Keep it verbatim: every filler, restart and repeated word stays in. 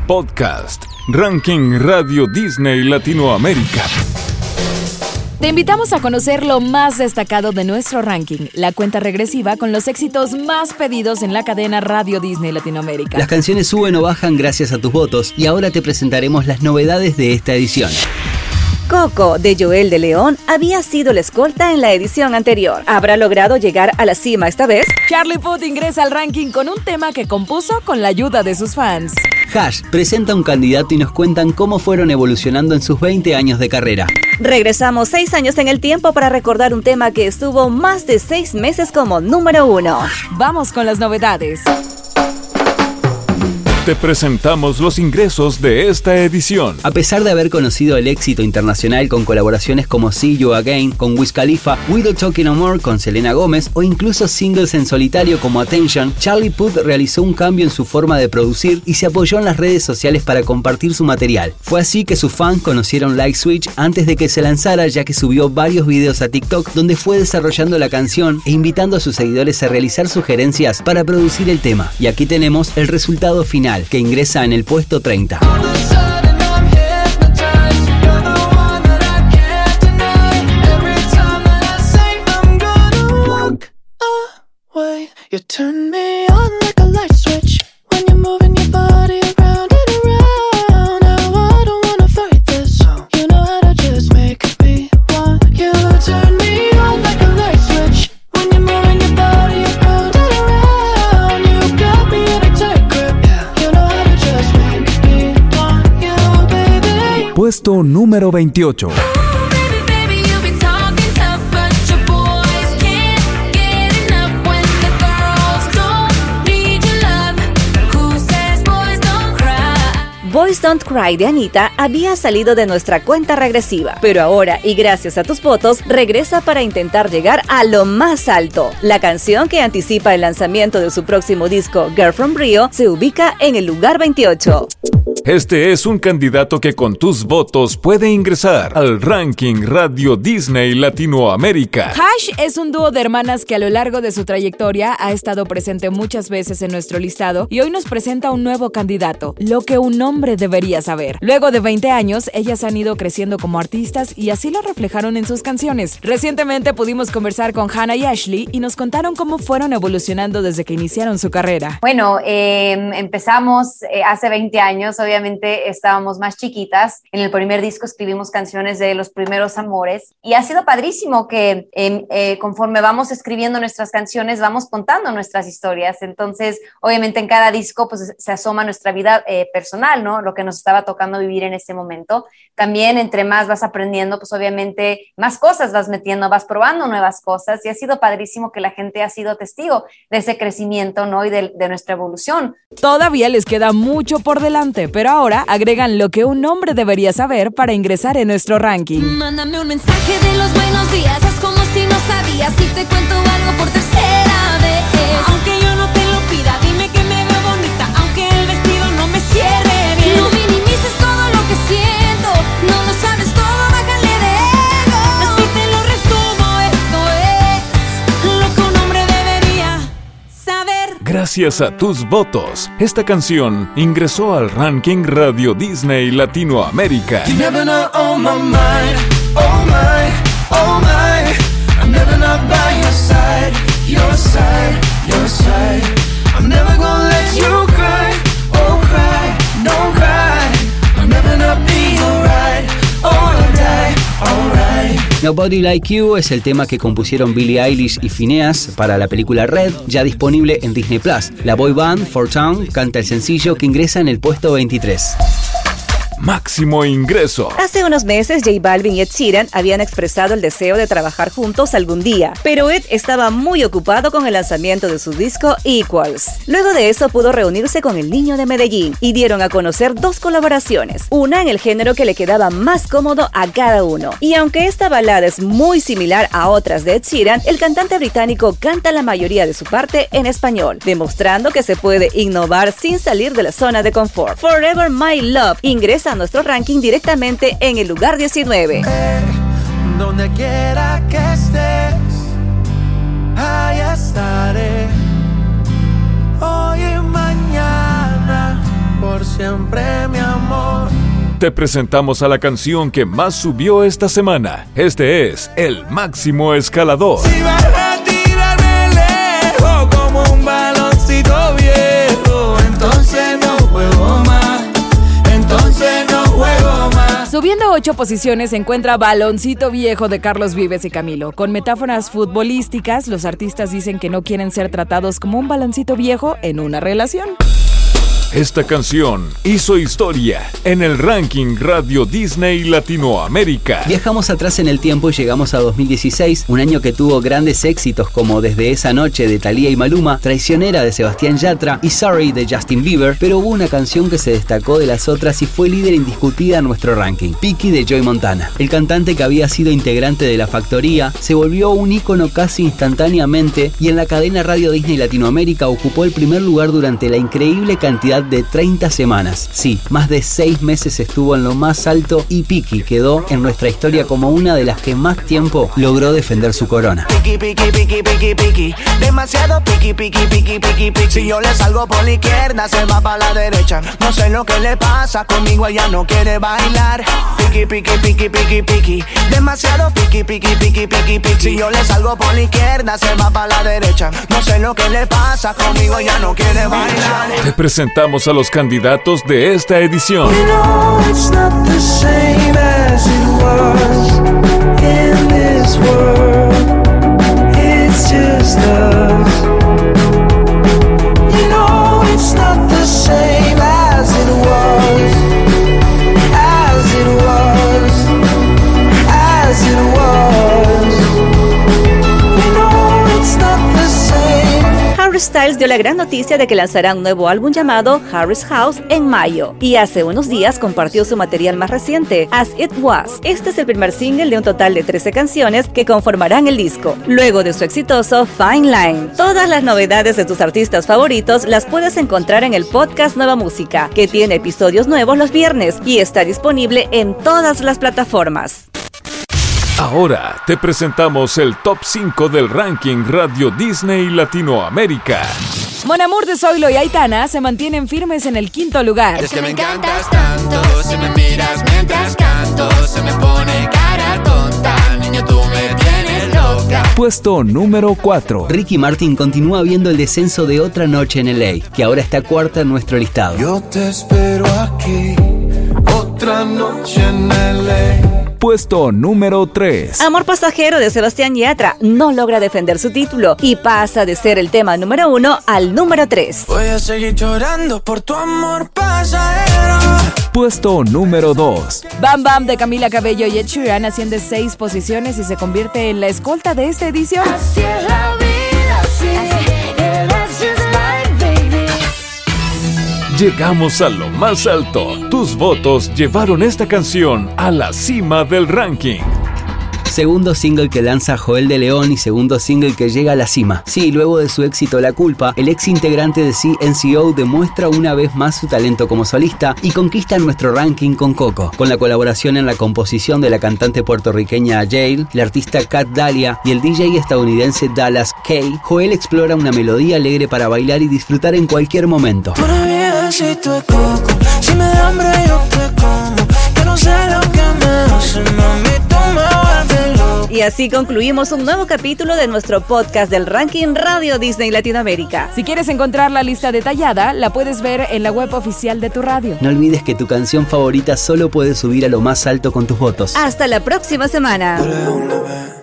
podcast, Ranking Radio Disney Latinoamérica. Te invitamos a conocer lo más destacado de nuestro ranking, la cuenta regresiva con los éxitos más pedidos en la cadena Radio Disney Latinoamérica. Las canciones suben o bajan gracias a tus votos y ahora te presentaremos las novedades de esta edición. Coco, de Joel de León, había sido la escolta en la edición anterior. ¿Habrá logrado llegar a la cima esta vez? Charlie Puth ingresa al ranking con un tema que compuso con la ayuda de sus fans. Hash presenta un candidato y nos cuentan cómo fueron evolucionando en sus veinte años de carrera. Regresamos seis años en el tiempo para recordar un tema que estuvo más de seis meses como número uno. Vamos con las novedades. Te presentamos los ingresos de esta edición. A pesar de haber conocido el éxito internacional con colaboraciones como See You Again con Wiz Khalifa, We Don't Talk No More con Selena Gómez o incluso singles en solitario como Attention, Charlie Puth realizó un cambio en su forma de producir y se apoyó en las redes sociales para compartir su material. Fue así que sus fans conocieron Like Switch antes de que se lanzara, ya que subió varios videos a TikTok donde fue desarrollando la canción e invitando a sus seguidores a realizar sugerencias para producir el tema. Y aquí tenemos el resultado final, que ingresa en el puesto treinta. Puesto número veintiocho. Boys Don't Cry de Anitta había salido de nuestra cuenta regresiva, pero ahora, y gracias a tus votos, regresa para intentar llegar a lo más alto. La canción, que anticipa el lanzamiento de su próximo disco, Girl from Rio, se ubica en el lugar veintiocho. Este es un candidato que con tus votos puede ingresar al ranking Radio Disney Latinoamérica. Hash es un dúo de hermanas que a lo largo de su trayectoria ha estado presente muchas veces en nuestro listado y hoy nos presenta un nuevo candidato, lo que un hombre debería saber. Luego de veinte años, ellas han ido creciendo como artistas y así lo reflejaron en sus canciones. Recientemente pudimos conversar con Hannah y Ashley y nos contaron cómo fueron evolucionando desde que iniciaron su carrera. Bueno, eh, empezamos eh, hace veinte años, obviamente estábamos más chiquitas. En el primer disco escribimos canciones de los primeros amores y ha sido padrísimo que eh, eh, conforme vamos escribiendo nuestras canciones vamos contando nuestras historias. Entonces, obviamente en cada disco pues se asoma nuestra vida eh, personal, ¿no? Lo que nos estaba tocando vivir en este momento. También entre más vas aprendiendo, pues obviamente más cosas vas metiendo, vas probando nuevas cosas y ha sido padrísimo que la gente ha sido testigo de ese crecimiento, ¿no? Y de, de nuestra evolución. Todavía les queda mucho por delante, pero ahora agregan lo que un hombre debería saber para ingresar en nuestro ranking. Mándame un mensaje de los buenos días, haz como si no sabías y te cuento algo por tercera vez. Aunque yo no te lo pida, dime que me veo bonita, aunque el vestido no me cierre bien. No minimices todo lo que siento, no lo sabes todo, bájale de ego. Así te lo resumo, esto es lo que un hombre debería saber. Gracias a tus votos, esta canción ingresó al ranking Radio Disney Latinoamérica. You never know, oh my mind, oh my, oh my. I'm never not by your side, your side, your side. I'm never gonna let you cry, oh cry, don't cry. I'm never not be alright, alright, alright. Nobody Like You es el tema que compusieron Billie Eilish y Phineas para la película Red, ya disponible en Disney Plus. La boy band Four Town canta el sencillo que ingresa en el puesto veintitrés. Máximo ingreso. Hace unos meses, J Balvin y Ed Sheeran habían expresado el deseo de trabajar juntos algún día, pero Ed estaba muy ocupado con el lanzamiento de su disco Equals. Luego de eso pudo reunirse con el Niño de Medellín y dieron a conocer dos colaboraciones, una en el género que le quedaba más cómodo a cada uno. Y aunque esta balada es muy similar a otras de Ed Sheeran, el cantante británico canta la mayoría de su parte en español, demostrando que se puede innovar sin salir de la zona de confort. Forever My Love ingresa a nuestro ranking directamente en el lugar diecinueve. Eh, donde quiera que estés, ahí estaré. Hoy y mañana, por siempre, mi amor. Te presentamos a la canción que más subió esta semana. Este es El Máximo Escalador. Si vas a tirarme lejos como un baloncito viejo, entonces no juego más, entonces no juego más. Subiendo ocho posiciones se encuentra Baloncito Viejo de Carlos Vives y Camilo. Con metáforas futbolísticas, los artistas dicen que no quieren ser tratados como un baloncito viejo en una relación. Esta canción hizo historia en el ranking Radio Disney Latinoamérica. Viajamos atrás en el tiempo y llegamos a dos mil dieciséis, un año que tuvo grandes éxitos como Desde esa noche de Thalía y Maluma, Traicionera de Sebastián Yatra y Sorry de Justin Bieber, pero hubo una canción que se destacó de las otras y fue líder indiscutida en nuestro ranking, Piqui de Joey Montana. El cantante, que había sido integrante de La Factoría, se volvió un ícono casi instantáneamente y en la cadena Radio Disney Latinoamérica ocupó el primer lugar durante la increíble cantidad de treinta semanas. Sí, más de seis meses estuvo en lo más alto y Piqui quedó en nuestra historia como una de las que más tiempo logró defender su corona. Piqui, piqui, piqui, piqui, piqui, demasiado piqui, piqui, piqui, piqui, piqui. Si yo le salgo por la izquierda, se va para la derecha. No sé lo que le pasa, conmigo ella no quiere bailar. Piqui, piqui, piqui, piqui, piqui, demasiado piqui, piqui, piqui, piqui, piqui. Si yo le salgo por la izquierda, se va para la derecha. No sé lo que le pasa, conmigo ella no quiere bailar. Te presentamos a los candidatos de esta edición. You know it's not the same as it was in this world. It's just us. You know it's not the same as it was, as it was, as it was. You know it's not the same. Harry Styles dio la gran noticia de que lanzará un nuevo álbum llamado Harry's House en mayo, y hace unos días compartió su material más reciente, As It Was. Este es el primer single de un total de trece canciones que conformarán el disco, luego de su exitoso Fine Line. Todas las novedades de tus artistas favoritos las puedes encontrar en el podcast Nueva Música, que tiene episodios nuevos los viernes y está disponible en todas las plataformas. Ahora te presentamos el top cinco del ranking Radio Disney Latinoamérica. Mon Amour de Zoilo y Aitana se mantienen firmes en el quinto lugar. Es que me encantas tanto, si me miras mientras canto, se me pone cara tonta, niño tú me tienes loca. Puesto número cuatro. Ricky Martin continúa viendo el descenso de Otra Noche en L A, que ahora está cuarta en nuestro listado. Yo te espero aquí, otra noche en L A. Puesto número tres. Amor Pasajero de Sebastián Yatra no logra defender su título y pasa de ser el tema número uno al número tres. Voy a seguir llorando por tu amor pasajero. Puesto número dos. Bam Bam de Camila Cabello y Ed Sheeran asciende seis posiciones y se convierte en la escolta de esta edición. Así es la vida, así, yeah, that's just life, baby. Llegamos a lo más alto. Tus votos llevaron esta canción a la cima del ranking. Segundo single que lanza Joel de León y segundo single que llega a la cima. Sí, luego de su éxito La Culpa, el ex integrante de C N C O demuestra una vez más su talento como solista y conquista nuestro ranking con Coco. Con la colaboración en la composición de la cantante puertorriqueña Jail, la artista Kat Dahlia y el D J estadounidense Dallas K, Joel explora una melodía alegre para bailar y disfrutar en cualquier momento. Si tú es coco, si me da hambre yo te como. Yo no sé lo que me hace, mami, tú me vuelves loco. Y así concluimos un nuevo capítulo de nuestro podcast del ranking Radio Disney Latinoamérica. Si quieres encontrar la lista detallada, la puedes ver en la web oficial de tu radio. No olvides que tu canción favorita solo puede subir a lo más alto con tus votos. Hasta la próxima semana.